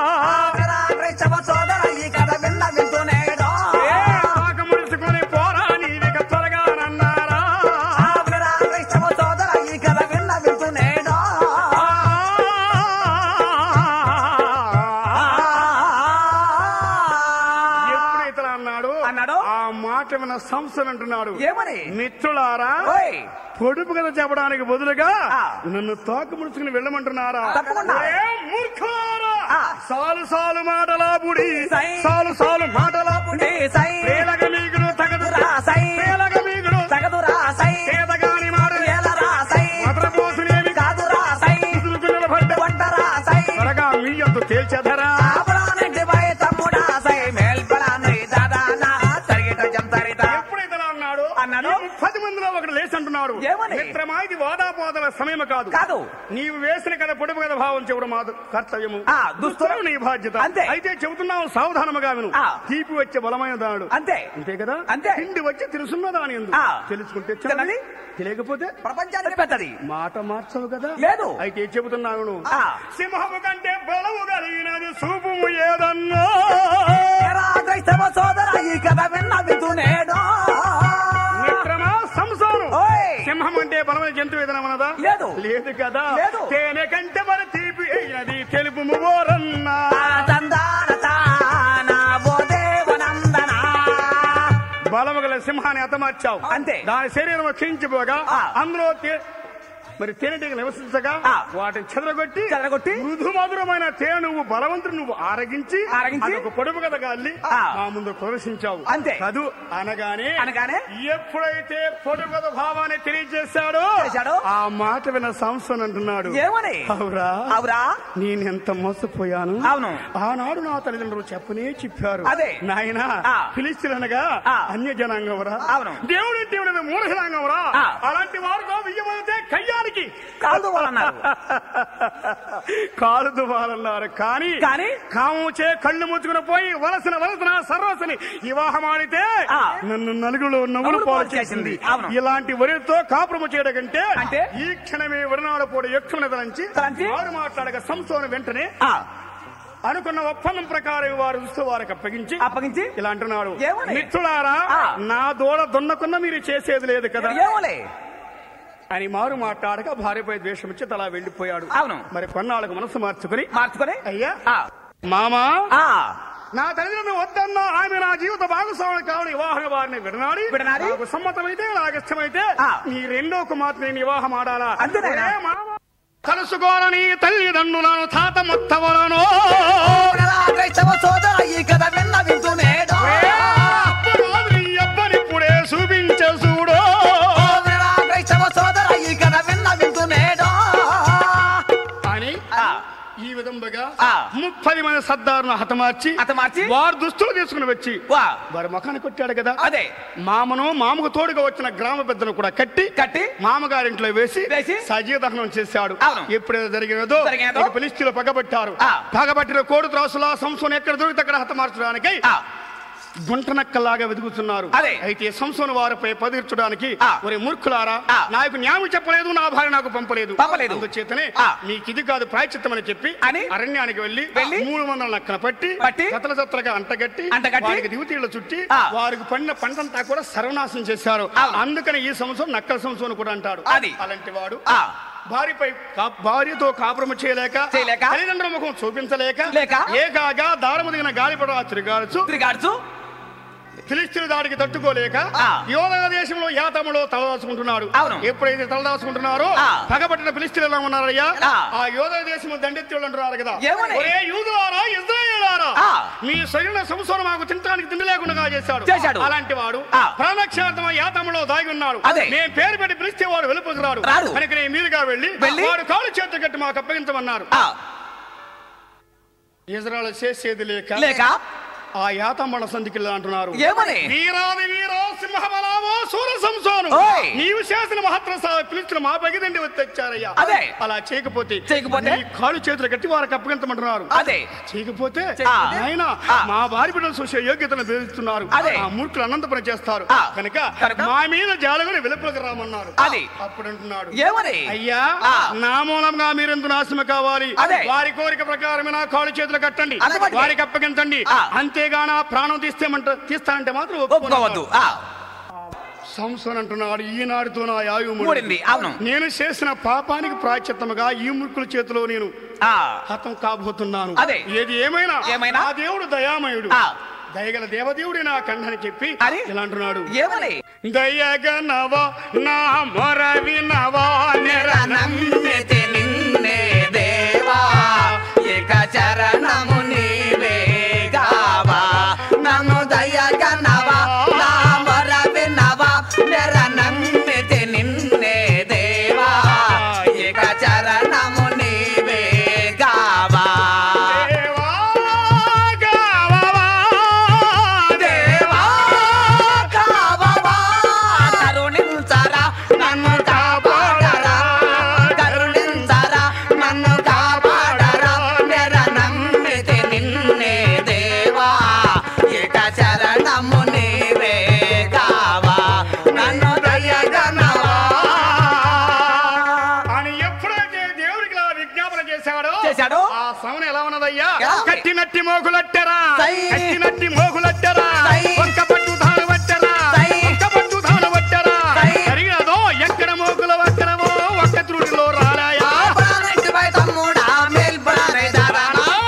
ముడుచుకుని పోరా నీవిక త్వరగానన్నారా. ఎప్పుడైతే అన్నాడు అన్నాడు ఆ మాట మన సంసోను అంటున్నాడు, ఏమని మిత్రులారా పొడుపు కథ చెప్పడానికి బదులుగా నన్ను తోక ముడుచుకుని వెళ్ళమంటున్నారా. మూర్ఖారా సాలు సాలు మాటలా బుడి సాలు సాలు మాటలా బుడి పేలగ మీగుడు తగదురా పేలగ మీగుడు తగదురా పేదగాని మాటలు మద్రపోసులేమి కాదురా నిలబడ్డ వంటరా త్వరగా మీ అంత తేల్చెదరా. ఎప్పుడైతే అన్నాడు అన్నాడు పది మందిలో ఒకటి లేచి అంటున్నాడు, మిత్రమా ఇది వాదాపోదల పొడవగల సమయం కాదు కాదు నీవు వేసిన కథ పొడుపు కథ భావం చెవుడు మా కర్తవ్యము ఆ, దుస్తులు నీ బాధ్యత అంతే. అయితే చెబుతున్నావు సావధానముగా విను ఆ. తీపి వచ్చే బలమైన దానుడు అంతే అంతే కదా అంతే. తిండి వచ్చి తెలుసున్న దాని ఎందు ఆ. తెలుసుకుంటే తినాలి. తెలియకపోతే ప్రపంచానికి పెద్దది మాట మార్చవు కదా లేదు. అయితే చెబుతున్నాను ఆ. సింహము కంటే బలము కలిగినది సూపుము ఏదన్నా ఎరా క్రైస్తవ సోదర ఈ కథ విన్న వింటునేడో మిత్రమా సంసారం ఓయ్. సింహం అంటే బలమైన జంతువు ఏదైనా ఉన్నదా లేదు. లేదు కదా లేదు. తేనె కంటే మరి తీపి అయినది తెలుపు ఓరన్నా తందాన తాన ఓ దేవనందన బలము గల సింహాన్ని హతమార్చావు అంతే. దాని శరీరం క్షీణించిపోగా ఆ. అందులో తే- మరి తేనెటీగ నివసించగా ఆ. వాటిని చెదరగొట్టి చెదరగొట్టి మృదు మధురమైన తేనె నువ్వు బలవంతుడు నువ్వు ఆరగించి ఆరగించి అదొక పొడుపు కథ గాలి ఆ. మా ముందు ప్రదర్శించావు అంతే. కదు అనగానే అనగానే ఎప్పుడైతే పొడుపు కథ భావాన్ని తెలియజేశాడో చేశాడో? ఆ మాట విన్న సంస్థను అంటున్నాడు ఏమని అవురా అవురా నేనెంత మోసపోయాను అవును. ఆనాడు నా తల్లిదండ్రులు చెప్పనే చెప్పారు అదే. నాయన ఆ. ఫిలిస్తీనగా ఆ. అన్య జనాంగంరా అవును. దేవుడి దేవుడి మూల జనాంగంరా ఆ. అలాంటి వారితో వియ్యమైతే కయ్యానికి కాదు వాళ్ళన్నారు కాలు దువాలన్నారు కానీ కానీ? కాముచే కళ్ళు ముచ్చుకుని పోయి వలసిన వలసిన సర్వసని వివాహం ఆడితే ఆ. నన్ను నలుగులో నవ్వులు నవ్వులు పాలు పాలు చేసింది చేసింది. అవును. ఇలాంటి వరితో కాపురము చేయడం కంటే అంటే? ఈ క్షణమే వరినాడు పోడు యక్షుని తలంచి తలంచి? వారు మాట్లాడక సంసోను వెంటనే ఆ, అనుకున్న ఒప్పందం ప్రకారం వారు చూస్తూ వారికి అప్పగించి అప్పగించి ఇలా అంటున్నాడు ఏమని? మిత్రులారా ఆ. నా దూడ దున్నకున్న మీరు చేసేది లేదు కదా ఏమోలే అని మారు మాట్లాడక భార్యపై ద్వేషం ఇచ్చి తలా వెళ్లిపోయాడు అవును. మరి కొన్నాళ్ళకు మనసు మార్చుకుని మార్చుకొని అయ్యా ఆ, మామా ఆ, నా తల్లిదండ్రులు వద్దన్నా ఆమె నా జీవిత భాగస్వామి కావాలి వివాహ వారిని విడనాడి విడనాడి? నాకు సమ్మతమైతే నాకు ఇష్టమైతే ఆ. నీ రెండో కుమార్తె నేను వివాహం ఆడాలా అంతేనా? ఒరే మామ, కలుసుకోవాలని తల్లిదండ్రులను తాత మొత్తవలను ఎరా క్రైస్తవ సోదర ఈ కథ విన్న వింటునేడో అబ్బనిప్పుడే చూపించే చూడో ఎరా క్రైస్తవ సోదర ఈ కథ విన్న వింటునేడో అని ఆ, ఈ విధంగా ఆ. ముప్పది మంది సర్దారును హతమార్చి హతమార్చి? వారు దుస్తులు తీసుకుని వచ్చి వా వారి ముఖాన్ని కొట్టాడు కదా అదే మామను మామకు తోడుగా వచ్చిన గ్రామ పెద్దను కూడా కట్టి కట్టి మామగారింట్లో వేసి వేసి సజీవ దహనం చేశాడు అవును. ఎప్పుడైతే జరిగినదో జరిగినదో? ఇక ఫిలిష్తీయులు పగబట్టారు ఆ. పగబట్టిన కోడు త్రాసులా సంసోను ఎక్కడ దొరికితే అక్కడ హతమార్చడానికి ఆ, గుంటనక్కలాగా వెతుకుతున్నారు అదే. అయితే సంసోను వారిపై పదిర్చడానికి ఆ. ఒరే మూర్ఖులారా ఆ. నాకు న్యాయం చెప్పలేదు నా భార్య నాకు పంపలేదు పంపలేదు. అందుచేతనే ఆ. నీకు ఇది కాదు ప్రాయచిత్తం అని చెప్పి అని? అరణ్యానికి వెళ్లి వెళ్ళి? మూడు వందల నక్కన పట్టి పట్టి? జతల జతలుగా అంటగట్టి అంటగట్టి? వారికి దిగుతీళ్లు చుట్టి ఆ. వారికి పండిన పంటంతా కూడా సర్వనాశనం చేశారు అవును. అందుకని ఈ సంవత్సరం నక్కల సంవత్సరం కూడా అంటాడు అది. అలాంటి వాడు ఆ, భార్యపై కా- భార్యతో కాపురము చేయలేక చేయలేక? తల్లిదండ్రుల ముఖం చూపించలేక లేక? ఏకాగా దారము దిగిన గాలిపడ తిరిగాడుచు తిరిగాడుచు ఫిలిస్తీన్ల దాడికి తట్టుకోలేక ఆ. యోధ దేశంలో యాతములో తలదాచుకుంటున్నాడు అవును. ఎప్పుడైతే తలదాచుకుంటున్నారో ఆ. పగబట్టిన ఫిలిస్తీన్లు ఎలా ఉన్నారయ్యా ఆ. ఆ యోధ దేశం దండెత్తులు అంటున్నారు కదా ఏమని? ఒరే యూదులారా ఇశ్రాయేలులారా ఆ. మీ శరీర సంవత్సరం మాకు తినడానికి తిండి లేకుండా చేశాడు చేశాడు. అలాంటి వాడు ఆ. ప్రాణక్షేత్రం యాతములో దాగి ఉన్నాడు అదే. మేము పేరు పెట్టి పిలిస్తే వాడు వెలుపుకురాడు రాడు. కనుక నేను మీరుగా వెళ్ళి వెళ్ళి? వాడు కాలు చేతులు కట్టి మాకు అప్పగించమన్నారు ఆ, ఇజ్రాయెల్ చేసేది లేక లేక ఆ యాతమ్మల సంధికి అంటున్నారు ఏమని? వీరాది వీరో సింహబలావో సూర సంసోను ఓయ్. నీవు చేసిన మహత్ర పిలుచులు మా పగిదండి వచ్చి తెచ్చారయ్యా అదే. అలా చేయకపోతే చేయకపోతే? నీ కాళ్ళు చేతులు కట్టి వారికి అప్పగించమంటున్నారు అదే. చేయకపోతే చేయకపోతే? ఆయన ఆ. మా భార్య బిడ్డలు చూసే యోగ్యతను బెదిరిస్తున్నారు అదే. ఆ మూర్ఖులు అనంతపురం చేస్తారు ఆ. కనుక కనుక? మా మీద జాలగని వెలుపులకు రామన్నారు అది. అప్పుడు అంటున్నాడు ఏమని? అయ్యా ఆ. నా మూలంగా మీరెందుకు నాశనం కావాలి అదే. వారి కోరిక ప్రకారమే నా కాళ్ళు చేతులు కట్టండి అంతమటుకే. వారికి అప్పగించండి ఆ. అంతేగాన ప్రాణం తీస్తేమంట తీస్తానంటే మాత్రం ఒప్పుకోవద్దు. ఆ, సంసోన్ అంటున్నాడు ఈనాడుతో నా ఆయువు మూడింది. అవును. నేను చేసిన పాపానికి ప్రాయచిత్తముగా ఈ మూర్ఖుల చేతిలో నేను ఆ, హతం కాబోతున్నాను అదే. ఏది ఏమైనా ఏమైనా? ఆ దేవుడు దయామయుడు ఆ. దయగల దేవదేవుడి నా కండని చెప్పి అని? ఇలా అంటున్నాడు ఏమని? దయగనవా నా మొర వినవా నమ్మితి నిన్నే దేవా ఇక చరణము నీవే గావా నన్ను దయగనవా నా మొర వినవా నెర నమ్మితి నిన్నే దేవా ఇక చరణము నీవే గావా దేవా గావవా దేవా కావవా కరుణించరా నన్ను కాపాడరా చేశాడు ఆ సమయం ఎలా ఉన్నదయ్యా ఎలా? కట్టినట్టి మోగులట్టరా సై. కట్టినట్టి మోగులట్టరా సై. ఒక్క పట్టు ధాన వట్టరా సై. ఒక్క పట్టు ధాన వట్టరా సై. జరిగినదో ఎక్కడ మోగుల వట్టరమో ఒక్క త్రుడిలో రాలాయా తమ్ముడా మేల్పడారే దాదా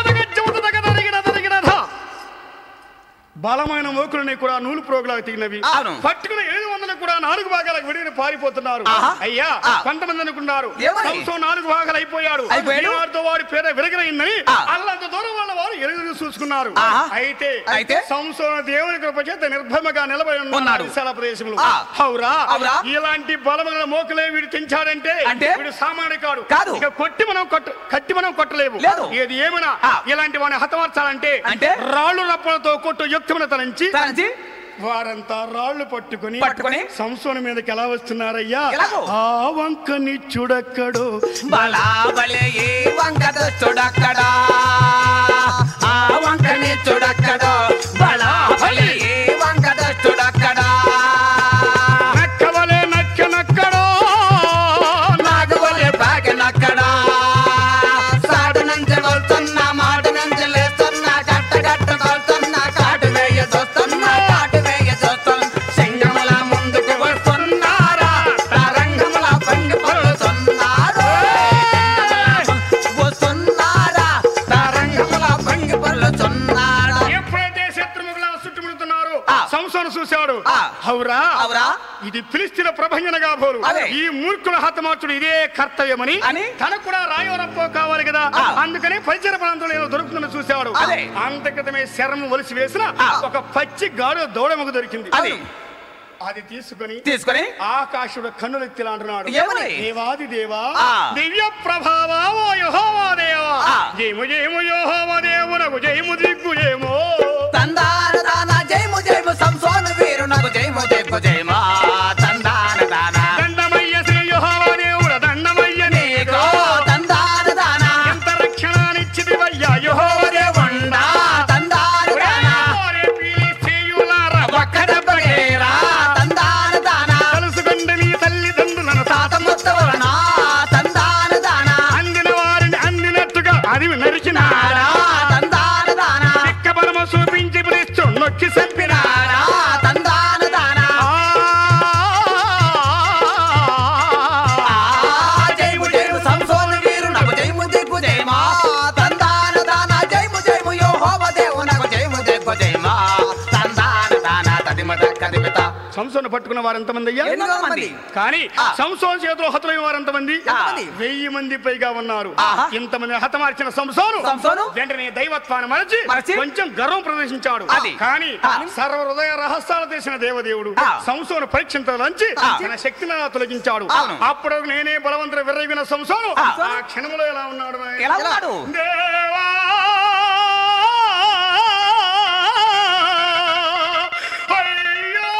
బలమైన మోకులని కూడా నూలు ప్రోగులాగా తిగినవి అవును. పట్టుకుని ఏడు వందలు కూడా నాలుగు భాగాలకు విడిగిన పారిపోతున్నారు ఆహా. అయ్యా ఆ. కొంతమంది అనుకున్నారు ఏమని? సంవత్సరం నాలుగు భాగాలు అయిపోయాడు అయిపోయాడు. వారితో వారి పేద విరగరైందని ఆ. అల్లంత దూరం వాళ్ళ వారు ఎదురు చూసుకున్నారు ఆహా. అయితే అయితే? సంవత్సరం దేవుని కృప చేత నిర్భయముగా నిలబడి ఉన్నాడు. ఉన్నాడు విశాల ప్రదేశంలో ఆ. అవురా అవురా? ఇలాంటి బలమైన మోకులే వీడు తెంచాడంటే అంటే? వీడు సామాన్యుడు కాడు కాదు. ఇక కొట్టి మనం కొట్ట కట్టి మనం కొట్టలేము లేదు. ఏది ఏమైనా ఆ. ఇలాంటి వాడిని హతమార్చాలంటే అంటే? రాళ్ళు రప్పలతో కొట్టు యుక్తమైన తలంచి తలంచి వారంతా రాళ్లు పట్టుకుని పట్టుకుని సంసోను మీదకి ఎలా వస్తున్నారయ్యా ఎలాగో? ఆ వంకని చూడక్కడు బలాబలే ఏ వంకతో చూడక్కడా ఆ వంకని చూడక్కడా బలాబలే ఏ వంకతో చూడక్కడా నక్కవలే నక్క నక్కడో నాగవలే బాగనక్కడా సాడు నుంచి కొలుతున్నా మాటు నుంచి లేస్తున్నా కట్ట కట్ట కొలుతున్నా కాటు వేయ చూస్తున్నా కాటు వేయ చూస్తున్నా సింగముల ముందుకు వస్తున్నారా తరంగముల పంగి పొరులుతున్నారా వస్తున్నారా తరంగముల పంగి పొరులుతున్నారా ఎప్పుడైతే శత్రుముఖుల చుట్టుముడుతున్నారు ఆ. సంసోను చూశాడు ఆ. అవురా అవురా ఇది ఫిలిస్తీన్ల ప్రభంజనగా పోరు అదే. ఈ మూర్ఖుల హతమార్చుడు ఇదే కర్తవ్యమని అని? తనకు కూడా రాయోరప్పో కావాలి కదా ఆ. అందుకని పరిసర ప్రాంతంలో ఏదో దొరుకుతుందని చూశాడు అదే. అంతక్రితమే శరం ఒలిసి వేసిన ఆ. ఒక పచ్చి గాడు దౌడముకు దొరికింది అది. అది తీసుకుని తీసుకొని ఆకాశుడు కన్నులెత్తిలా అంటున్నాడు ఏమని? దేవాది దేవా ఆ. దివ్య ప్రభావా ఓ యెహోవా దేవా ఆ. జయము జయము యెహోవా దేవునకు జయము దిగ్గు జయము తందాన దాన జయము జయము సంసోను వీరు నాకు జయము దిక్కు జయమా తందాన దాన దండమయ్య శ్రీ యెహోవా దేవుడ దండమయ్య నీకు తందాన దాన ఎంత రక్షణనిచ్చిదివయ్యా యెహోవా దేవుండా తందాన దాన ఓరే ఫిలిస్తీయులారా ఒక్క దెబ్బకేరా తందాన దాన కలుసుకొండ మీ తల్లిదండ్రులను తాత ముత్తవలన తందాన దాన అందిన వారిని అందినట్టుగా అది నరికినారా తందాన దాన చిక్క బలము చూపించి పిలిస్తూ నొక్కి చంపినారా తందాన దాన జయము జయము సంసోను వీరు నాకు జయము దిక్కు జయమా తందాన దాన జయము జయము యెహోవా దేవుడు నాకు జయము దిక్కు జయమా తందాన దాన తదిమత కదిమిత సంసోను పట్టుకున్న వారు ఎంతమంది అయ్యా ఎనిమిది మంది కానీ ఆ. సంసోను చేతిలో హతులైన వారు ఎంతమంది ఎంతమంది? వెయ్యి మంది పైగా ఉన్నారు ఆహా. ఇంతమంది హతమార్చిన సంసోను సంసోను వెంటనే దైవత్వాన్ని మరచి మరచి కొంచెం గర్వం ప్రదర్శించాడు అది. కానీ ఆ. సర్వ హృదయ రహస్యాలు తెలిసిన దేవదేవుడు ఆ. సంసోను పరీక్షించాలంచి ఆ. తన శక్తిని తొలగించాడు అవును. అప్పుడు నేనే బలవంతుడు విర్రగిన సంసోను ఆ. ఆ క్షణంలో ఎలా ఉన్నాడు నాయన? ఎలా ఉన్నాడు దేవా అయ్యో!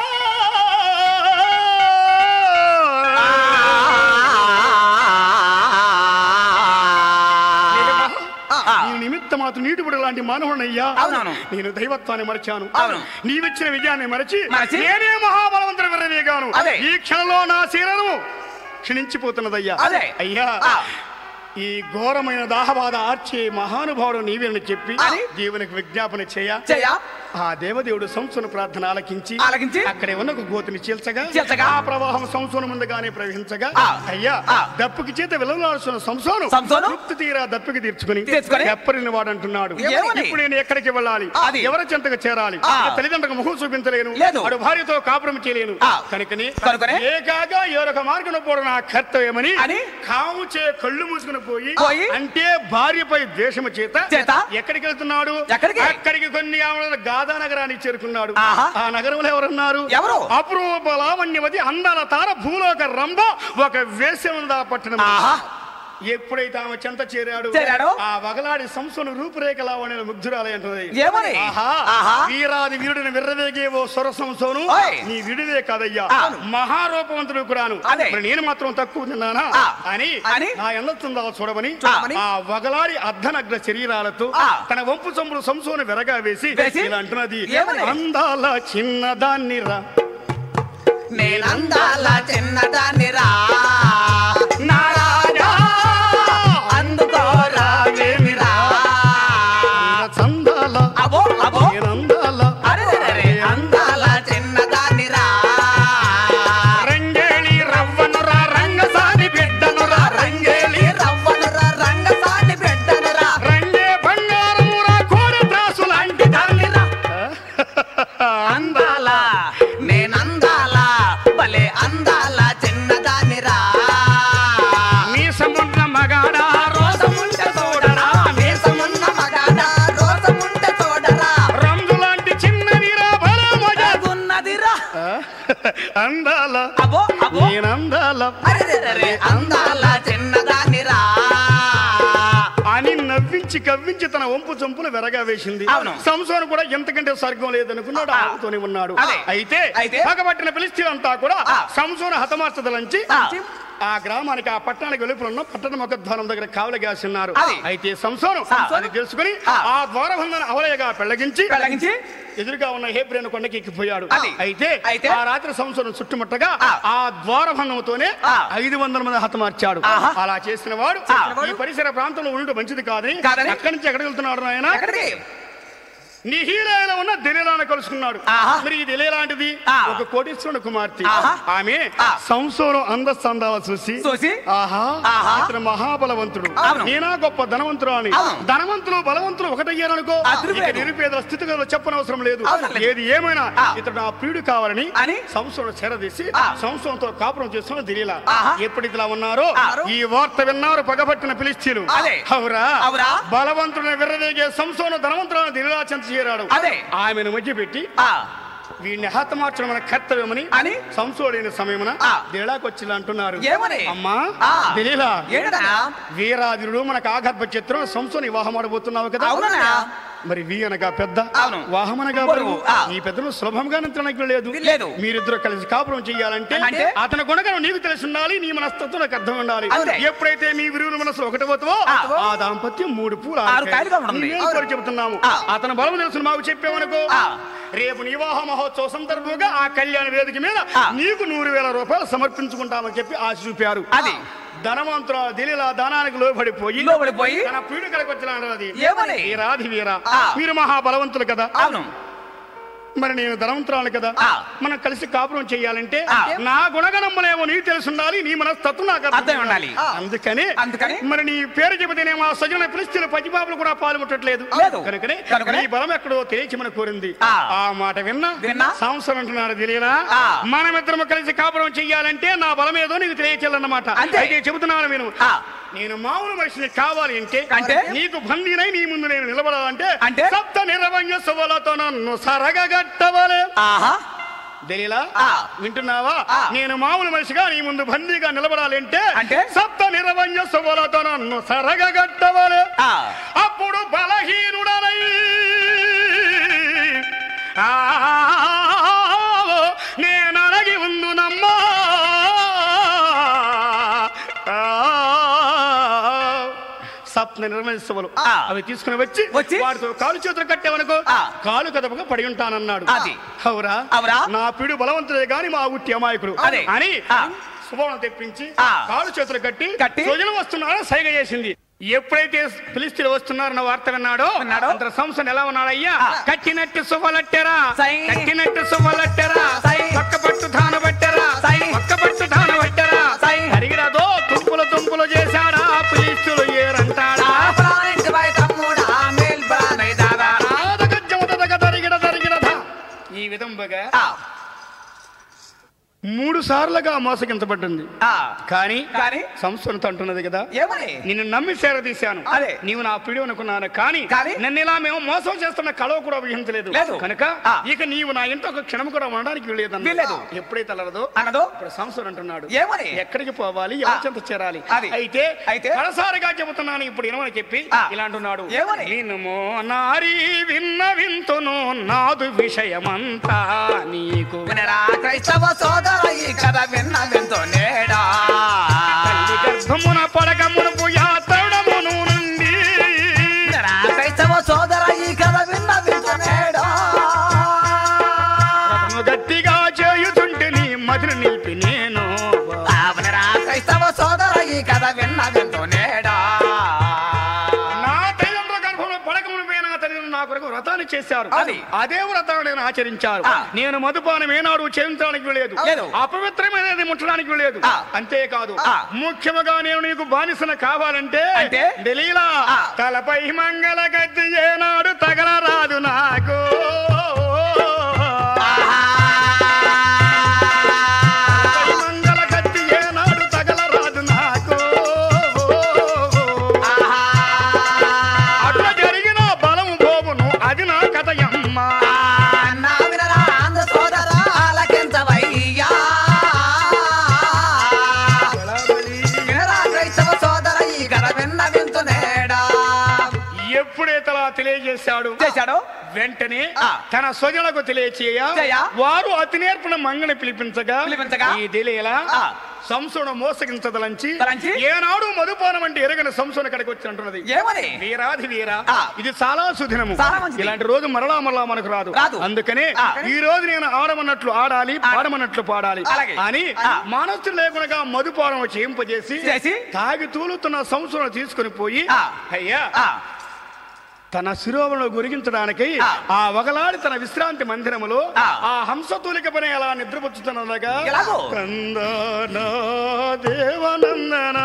నీ నిమిత్త మాత్రం నీటి బుడ లాంటి మానవుడయ్యా అవునవును. నేను దైవత్వాన్ని మరచాను అవును. నీవిచ్చిన విజయాన్ని మరచి మరచి? నేనే మహాబలవంతుడు విర్రవీగాను అదే. ఈ క్షణంలో నా శరీరము క్షీణించిపోతున్నదయ్యా అదే. అయ్యా ఆ. ఈ ఘోరమైన దాహబాధ ఆర్చే మహానుభావుడు నీవేనని చెప్పి అని? దేవునికి విజ్ఞాపన చేయ చెయ్య ఆ దేవదేవుడు సంసోను ప్రార్థన ఆలకించి ఆలకించి? అక్కడే ఉన్న ఒక గోతిని చీల్చగా చీల్చగా? ఆ ప్రవాహం సంసోను ముందుగానే ప్రవహించగా ఆ. అయ్యా ఆ. దప్పుకి చేత విలవలాడుతున్న సంసోను సంసోను? తృప్తి తీరా దప్పికి తీర్చుకుని తీర్చుకుని? ఎప్పరిని వాడు అంటున్నాడు ఏమని? ఇప్పుడు నేను ఎక్కడికి వెళ్ళాలి అది. ఎవరి చెంతకు చేరాలి ఆ. ఇక తల్లిదండ్రులకు ముఖం చూపించలేను లేదు. వాడు భార్యతో కాపురం చేయలేను ఆ. కనుకని కనుకనే? ఏకాగా ఏరొక మార్గం పోవడం నా కర్తవ్యమని అని? కాము చే కళ్ళు మూసుకుని పోయి పోయి? అంటే భార్యపై ద్వేషము చేత చేత? ఎక్కడికి వెళ్తున్నాడు ఎక్కడికి? అక్కడికి కొన్ని ఆవిడ గాదా నగరానికి చేరుకున్నాడు ఆహా. ఆ నగరంలో ఎవరున్నారు ఎవరు? అపూర్వ లావణ్యవతి అందాల తార భూలోక రంభ ఒక వేశ్యనుందా పట్టణం ఆహా. ఎప్పుడైతే ఆమె చెంత చేరాడు చేరాడు? ఆ వగలాడి సంస్థను రూపురేఖ లావణ్య ముగ్ధురాలై అంటది ఏమని? ఆహా. ఆహా. వీరాది వీరుడిని విర్రవేగే ఓ స్వర సంసోను ఓయ్. నీ విడివే కాదయ్యా అవును. మహారూపవంతుడు కూడాను అదే. మరి నేను మాత్రం తక్కువ తిన్నానా ఆ. అని అని? నా ఎన్నొస్తుందా చూడమని చూడమని? ఆ వగలాడి అర్ధనగ్న శరీరాలతో ఆ. తన వంపు సొమ్ములు సంసోను వెరగా వేసి వేసి? ఇలా అంటున్నది ఏమని? అందాల చిన్నదాన్ని రా నేనందాల చిన్నదాన్ని రా నారాజా అందుకోరా రావే కవ్వించి కవ్వించి తన వంపు చంపులు వెరగా వేసింది. అవును. సంసోను కూడా ఎంతకంటే స్వర్గం లేదనుకున్నాడు, ఆగుతూనే ఉన్నాడు. అయితే అయితే పగబట్టిన ఫిలిష్తీయులంతా కూడా సంసోను హతమార్చదలంచి ఆ గ్రామానికి ఆ పట్టణానికి వెలుపులున్న పట్టణ ముఖద్వారం దగ్గర కావలి కాసిన్నారు. అయితే సంసోను అది తెలుసుకుని ఆ ద్వారబంధన అవలయగా పెళ్లగించి ఎదురుగా ఉన్న హేబ్రేను కొండకి ఎక్కిపోయాడు. అయితే ఆ రాత్రి సంవత్సరం చుట్టుముట్టగా ఆ ద్వారబంధంతోనే ఐదు వందల మంది హతమార్చాడు. అలా చేసిన వాడు ఈ పరిసర ప్రాంతంలో ఉండడం మంచిది కాదని అక్కడి నుంచి ఎక్కడికి వెళ్తున్నాడు ఆయన? నిహీలైన ఉన్న దెలీలాను కలుసుకున్నాడు. మరి ఇది ఎలాంటిది? ఒక కోటీశ్వరుని కుమార్తె. ఆమె సంసోను అందస్తందాలు చూసి ఆహా ఇతను మహాబలవంతుడు, నేనా గొప్ప ధనవంతుడు అని. ధనవంతులు బలవంతులు ఒకటయ్యారనుకో, నిరుపేదల స్థితిగతులు చెప్పనవసరం లేదు. ఏది ఏమైనా ఇతడు నా ప్రియుడు కావాలని సంసోను చేరదీసి సంసోనుతో కాపురం చేస్తున్న దెలీలా. ఎప్పుడు ఇట్లా ఉన్నారో ఈ వార్త విన్నారు పగబట్టిన ఫిలిష్తీయులు. అవురా బలవంతుడిని విర్రవేగే సంసోను ధనవంతులను దెలీలా చెంత చేరాడు. ఆమెను మధ్య పెట్టి వీడిని హతమార్చడం మన కర్తవ్యమని అని సంసోడైన సమయమున దెలీలాకు వచ్చి అంటున్నారు. అమ్మా దెలీలా, వీరాధుడు మనకు ఆగర్భ చిత్రం సంసోను వివాహం ఆడబోతున్నావు కదా. మరి వీ అనగా పెద్ద, వాహమనగా బరువు. ఈ పెద్దను సులభంగా నించడానికి లేదు. మీరిద్దరు కలిసి కాపురం చెయ్యాలంటే అతని గుణగణం నీకు తెలిసి ఉండాలి, నీ మనస్తత్వం నాకు అర్థం ఉండాలి. ఎప్పుడైతే మీ విరువుల మనసులో ఒకటి పోతావో ఆ దాంపత్యం మూడు పూలు చెబుతున్నాము. అతని బలం తెలుసు మాకు చెప్పామనుకో, రేపు వివాహ మహోత్సవ సందర్భంగా ఆ కళ్యాణ వేదిక మీద నీకు నూరు వేల రూపాయలు సమర్పించుకుంటామని చెప్పి ఆశ చూపారు. అది ధనవంతుడు దెలీలా దానానికి లోబడిపోయి లోబడిపోయి తన ప్రియుడి కడకు వచ్చిన రాధి వీరా, మీరు మహాబలవంతులు కదా, మరి నేను ధనవంతురాలు కదా, మనం కలిసి కాపురం చెయ్యాలంటే నా గుణగణములేమో నీకు తెలిసి ఉండాలి, నీ మనస్తత్వం నాకు అర్థం ఉండాలి. అందుకని అందుకని మరి నీ పేరు చెబితేనేమో ఆ సజన ఫిలిష్తీయుల పసిపాపలు కూడా పాల్గొట్టట్లేదు. కనుకనే నీ బలం ఎక్కడో తెలియచమని కోరింది. ఆ మాట విన్నా సంవత్సరం అంటున్నాడు దెలీలా, మనమిద్దరం కలిసి కాపురం చెయ్యాలంటే నా బలం ఏదో నీకు తెలియచేయాలన్నమాట. అయితే చెబుతున్నాను నేను, నేను మామూలు మనిషిని కావాలి అంటే నీకు బందీనై నీ ముందు నేను నిలబడాలంటే సప్త నిరవంజ సువలతో నన్ను సరగగట్టవలే. దెలీలా వింటున్నావా? నేను మామూలు మనిషిగా నీ ముందు బందీగా నిలబడాలి అంటే సప్త నిరవంజ సువలతో నన్ను సరగగట్టవలే. అప్పుడు బలహీనుడనై నేను అడిగి ఉందునమ్మా, సప్త నిర్మల అవి తీసుకుని వచ్చి వాటితో కాలు చేతులు కట్టేవనుకో కాలు కదపగా పడి ఉంటానన్నాడు. అవురా నా పీడు బలవంతుడే గాని మా ఉట్టి అమాయకుడు అని సువర్ణం తెప్పించి కాలు చేతులు కట్టి సోజనం వస్తున్నారని సైగ చేసింది. ఎప్పుడైతే ఫిలిష్తీయులు వస్తున్నారన్న వార్త విన్నాడో అంత సంసోను ఎలా ఉన్నాడయ్యా? కట్టినట్టు సువ్వలట్టెరా, కట్టినట్టు సువ్వలట్టెరా, పక్క పట్టు ధాన పట్టెరా, పక్క పట్టు ధాన పట్టెరా, అడిగినదో తుంపులు తుంపులు చేశాడా ఫిలిష్తీయులు ఏరంటాడా? ఈ విధంగా మూడు సార్లుగా మోసగించబడ్డింది. కానీ సంసోనుతో అంటున్నది కదా, నిన్ను నమ్మి సేరదీశాను, నీవు నా పిడి అనుకున్నాను, కానీ నన్ను ఇలా మేము మోసం చేస్తున్న కళ కూడా ఊహించలేదు. కనుక ఇక నీవు నా ఇంట్లో ఒక క్షణం కూడా ఉండడానికి వీలేదు. ఎప్పుడైతే అలరదో అనదో సంసోను అంటున్నాడు, ఎక్కడికి పోవాలి, ఎవరి చెంత చేరాలి? అయితే కడసారిగా చెబుతున్నాను ఇప్పుడు ఏమని చెప్పి ఇలా అంటున్నాడు, వినుమో నారీ విన్న వింతును నాదు విషయమంతా నీకు గర్భమున పడకమును యాత్రమును నుండి సోదర ఈ కథ విన్న వింటున్నాడా, గట్టిగా చేయుతుంటే నీ మదిని నిలిపి నేను క్రైస్తవ సోదర ఈ కథ విన్న వింటున్నాడా. నా తల్లిదండ్రుల గర్భంలో పడకమును పోయిన తల్లిదండ్రులు నా కొరకు వ్రతాన్ని చేశారు, అదే వ్రతాన్ని నేను ఆచరించారు. నేను మధుపానం ఏనాడు చేయించడానికి లేదు, అపవిత్రమైనది ముట్టడానికి లేదు. అంతేకాదు ముఖ్యముగా నేను నీకు బానిసన కావాలంటే దెలీలా తలపై మంగళ గద్ది ఏనాడు తగలరాదు నాకు, మంగళ గద్ది ఏనాడు తగలరాదు నాకు. అట్లా జరిగిన బలము పోవును అది నా కథయమ్మ. తెలియజేశాడు చేశాడు వెంటనే ఆ. తన స్వజనులకు తెలియచేయ చేయ. వారు అతి నేర్పున మంగని పిలిపించగా పిలిపించగా. ఈ తెలియలా ఆ. సంసోను మోసగించదలంచి తలంచి. ఏనాడు మధుపానం అంటే ఎరగని సంసోను కడికి వచ్చి అంటున్నది ఏమని వీరాధి వీరా ఆ. ఇది చాలా సుదినము చాలా మంచిది. ఇలాంటి రోజు మరలా మరలా మనకు రాదు రాదు. అందుకనే ఆ. ఈ రోజు నేను ఆడమన్నట్లు ఆడాలి పాడమన్నట్లు పాడాలి అలాగే. అని ఆ. మనస్సు లేకుండా మధుపానం చేయింపజేసి చేసి. తాగి తూలుతున్న సంసోను తీసుకుని పోయి ఆ. అయ్యా ఆ. తన శిరోవను గురిగించడానికి ఆ. ఆ వగలాడి తన విశ్రాంతి మందిరములో ఆ. ఆ హంసతూలిక పని అలా నిద్రపుచ్చుతున్నదగా ఎలాగో? కందనా దేవనందనా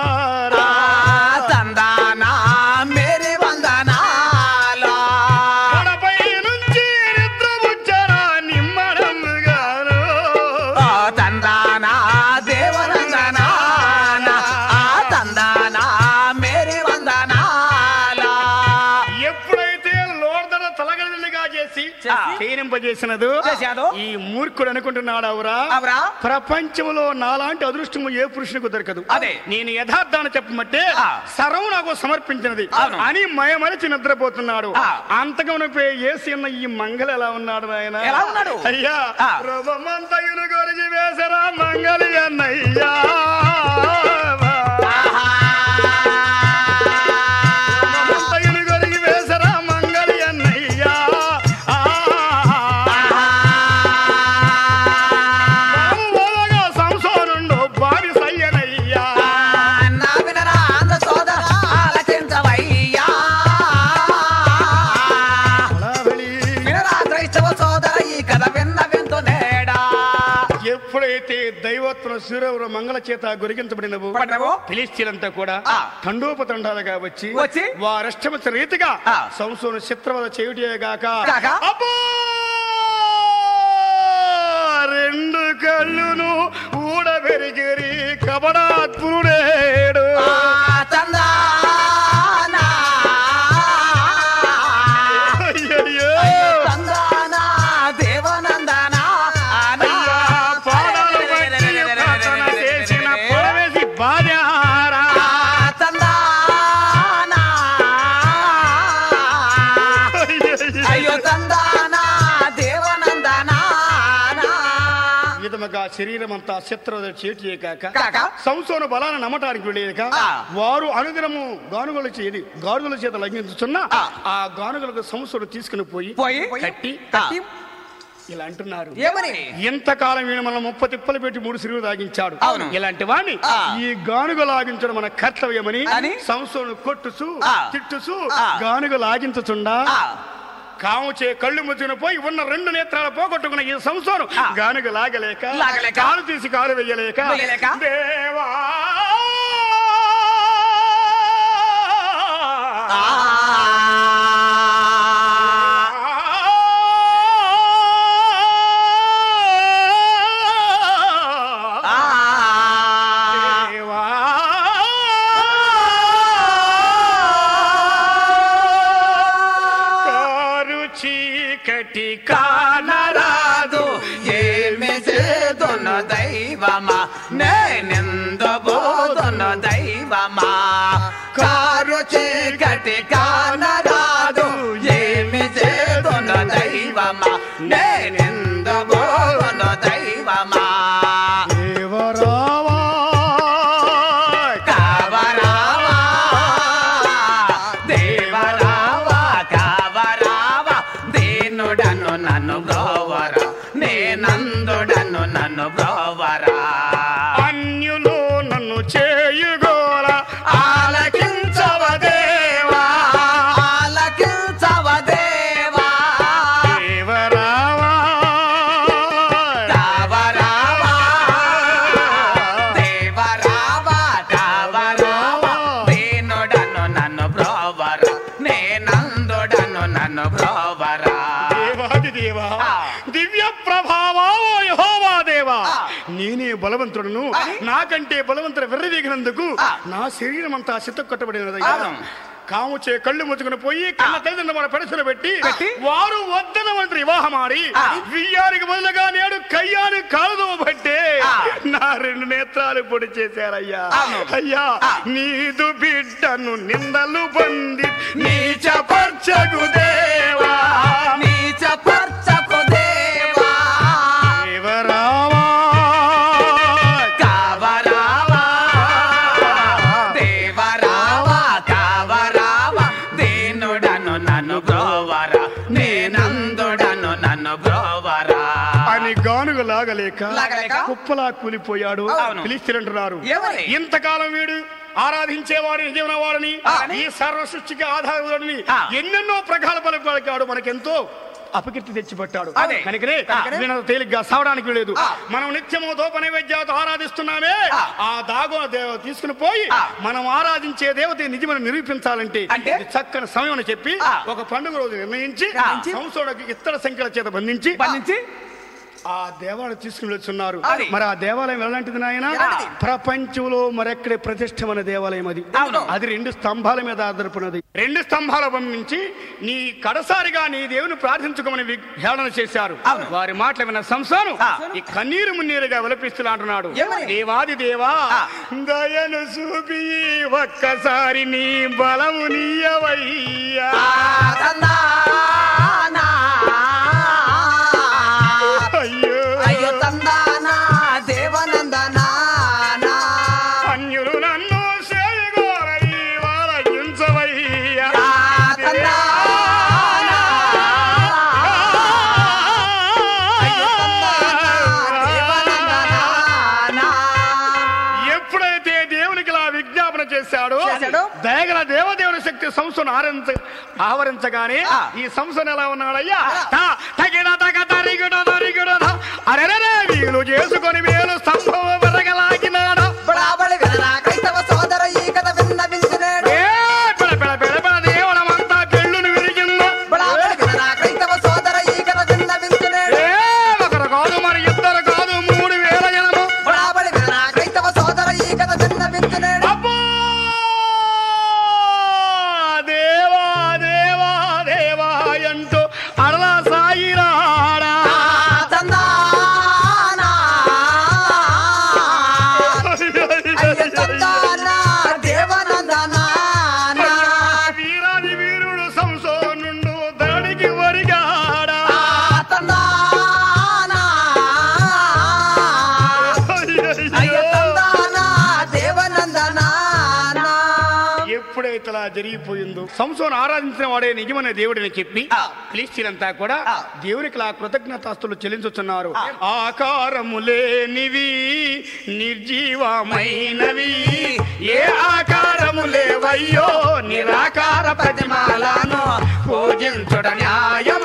తందానా మేరీ వందనాలా పడపై నుంచి నిద్రపుచ్చరా నిమ్మడముగాను ఆ తందానా దేవనందనానా ఆ తందానా మేరీ వందనాలా ఎప్పుడైతే లోర్దన తలగలిగా చేసి చేసి. క్షీణింపజేసినదు చేశాడు. ఈ మూర్ఖుడు అనుకుంటున్నాడు అవురా అవురా? ప్రపంచంలో నాలాంటి అదృష్టము ఏ పురుషునికి దొరకదు అదే. నేను యథార్థాన్ని చెప్పమంటే ఆ. సర్వం నాకు సమర్పించినది అవును. అని మయమరిచి నిద్రపోతున్నాడు ఆ. అంతగా ఏసి ఉన్న ఈ మంగళ ఎలా ఉన్నాడు ఆయన ఎలా ఉన్నాడు? అయ్యా ఆ. రవమంతయులు గొరిగి వేసరా మంగళి అన్నయ్యా రవమంతయులు గొరిగి వేసరా మంగళి అన్నయ్యా ఆ. బాబుగా సంసోనుండు బావి సయ్యనయ్యా నా వినరా ఆంధ్ర సోదరా ఆలకించవయ్యా అలావలి. వినరా క్రైస్తవ సోదర ఈ కథ విన్న వింతు నేడా ఎప్పుడైతే దైవత్వ సూర్యవరు మంగళ చేత గురిగించబడినవు పడ్డవో? ఫిలిస్తీన్లంతా కూడా ఆ. తండోపతండాలుగా వచ్చి వచ్చి వారష్టమత రీతిగా ఆ. సంసోను చిత్రవద చేయుటే గాక గాక. అబ్బో! రెండు కళ్ళును ఊడబెరిగిరి కబడాత్పురుడేడు ఆ తందానా అయ్యయ్యో! తందానా దేవనందనా అయ్యా, పాదాలు బట్టి ప్రార్థన చేసిన పొడవేసి బాధ్యారా తందానా అయ్యో తందానా దేవనందనా విధముగా శరీరం అంతా శత్రువు చేటి కాక కాక సంసోను బలాన్ని నమ్మటానికి వెళ్ళేక ఆ. వారు అనుదినము గానుగలు చేది గానుగల చేత లంఘించుతున్న ఆ. ఆ గానుగలకు సంసోను తీసుకుని పోయి పోయి కట్టి కట్టి ఇలా అంటున్నారు ఏమని ఎంతకాలం వీడు మన ముప్ప తిప్పలు పెట్టి మూడు సిరువు తాగించాడు అవును. ఇలాంటి వాణ్ణి ఆ. ఈ గానుగ లాగించడం మన కర్తవ్యమని అని? సంసోను కొట్టుసు ఆ. తిట్టుసు ఆ. గానుగ లాగించుచుండా ఆ. కాముచే కళ్ళు ముచ్చుకుని పోయి ఉన్న రెండు నేత్రాలు పోగొట్టుకున్న ఈ సంసోను ఆ. గానుగ లాగలేక లాగలేక. కాలు తీసి కాలు వెయ్యలేక వెయ్యలేక. దేవా ఆ ఆ దేవా కారు చీకటి కానరాదు ఏమి చేదును దైవమా నేనెందబోదును దైవమా కారు చీకటి కానరాదు ఏమి చేదును దైవమా నేనెందబోదును దైవమా దేవరావా కావరావా దేవరావా కావరావా దీనుడను నన్ను బ్రోవరా నేనందుడను నన్ను బ్రోవరా అన్యులు నన్ను చేయుగోల ఆలకించవదేవా ఆలకించవదేవా దేవరావా కావరావా దేవరావా కావరావా దీనుడను నన్ను బ్రోవరా నేనందుడను నన్ను బ్రోవరా దేవాది దేవా ఆ. దివ్య ప్రభావా యెహోవా దేవా ఆ. నేనే బలవంతుడును అని? నాకంటే బలవంతుడు వెర్రదీగినందుకు ఆ. నా శరీరం అంతా చిత్త కొట్టబడినది అవును. కాముచే కళ్ళు ముచ్చుకుని పోయి కన్న తల్లిదండ్రుల మన పెడసలు పెట్టి పెట్టి వారు వద్దన మంత్రి వివాహమాడి ఆ. వియ్యానికి బదులుగా నేడు కయ్యాని కాలుదవ బట్టే ఆ. నా రెండు నేత్రాలు పొడి చేశారయ్యా అవును. అయ్యా ఆ. నీదు బిడ్డ నన్ను నిందలు పొంది నీచపరచకు దేవా నీచపరచకు దేవా దేవరావా కావరావా దేవరావా కావరావా దేనుడను నన్ను బ్రోవరా నేనందుడను నన్ను బ్రోవరా అని గానుగ లాగలేక లాగలేక కుప్పలా కూలిపోయాడు. ఫిలిష్తీయులంటున్నారు, ఎవరు? ఇంతకాలం వీడు ఆరాధించేవాడిని నిజమైన వాడిని ఈ సర్వ సృష్టికి ఆధారవాడిని ఎన్నెన్నో ప్రగల్భాలు పలికాడు, మనకెంతో అపకీర్తి తెచ్చిపట్టాడు. కనుకనే వీళ్ళ తేలిగ్గా సావడానికి లేదు. మనం నిత్యము దోప నైవేద్యాలతో ఆరాధిస్తున్నామే, ఆ దాగోన దేవ తీసుకుని పోయి మనం ఆరాధించే దేవత నిజమని నిరూపించాలంటే ఇది చక్కని సమయం అని చెప్పి ఒక పండుగ రోజు నిర్ణయించి సంవత్సరానికి ఇతర సంఖ్యల చేత బంధించి బంధించి ఆ దేవాలయం తీసుకుని వెళ్తున్నారు. మరి ఆ దేవాలయం ఎలాంటిది నాయన? ప్రపంచంలో మరెక్కడే ప్రతిష్టమైన దేవాలయం అది. అది రెండు స్తంభాల మీద ఆధారపడినది. రెండు స్తంభాల నుంచి నీ కడసారిగా నీ దేవుని ప్రార్థించుకోమని హేళన చేశారు. వారి మాటలు విన్న సంసాను ఈ కన్నీరు మున్నీరుగా విలపిస్తున్నా అంటున్నాడు, దేవాది దేవా దయను చూపి ఒక్కసారి నీ బలము నీయవయ్యా. అయ్యో తందానా దేవనందనా అన్యులు నన్ను చేయగోరని వారగించవయ్యా. ఎప్పుడైతే దేవునికి ఇలా విజ్ఞాపన చేశాడో దయగల దేవదేవుని శక్తి సంస్థను ఆరంచ ఆవరించగానే ఈ సంస్థను ఎలా ఉన్నాడయ్యా? తగిన తగ తరిగిడ తరిగిడ అరే వీలు చేసుకొని వేలు స్తంభం పెరగలాగినాడు. క్రైస్తవ సోదర ఈ కథ విన్నవించినాడు. దేవుడమంతా పెళ్ళును విరిగిందో క్రైస్తవ సోదర ఈ కథ విన్నవించినాడు. ఒకరు కాదు మరి ఇద్దరు కాదు మూడు వేల జనము క్రైస్తవ సోదర ఈ కథ విన్నవించినాడు. దేవా దేవా దేవా అంటూ అడలా సాయిరాడా. వీరాది వీరుడు సంసోనుండు ధరణికి వరిగాడా. ఎప్పుడైతే అలా జరిగిపోయిందో సంసోను ఆరాధించిన వాడే నిజమైన దేవుడిని చెప్పి ఫిలిష్తీయులంతా కూడా దేవునికి ఆ కృతజ్ఞతాస్తులు చెల్లించుతున్నారు. ఆకారము లేనివి నిర్జీవమైనవి ఏ ఆకారము లేవయ్యో నిరాకార ప్రతిమాలను పూజించుట న్యాయం.